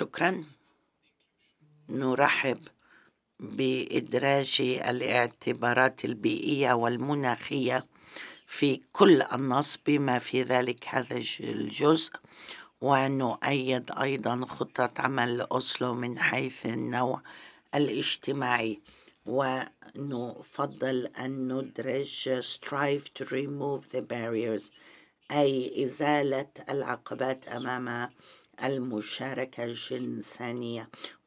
شكرا. نرحب بإدراج الاعتبارات البيئية والمناخية في كل النص بما في ذلك هذا الجزء، ونؤيد أيضا خطة عمل أوسلو من حيث النوع الاجتماعي، ونفضل أن ندرج strive to remove the barriers، أي إزالة العقبات أمام المشاركة الجنسانية.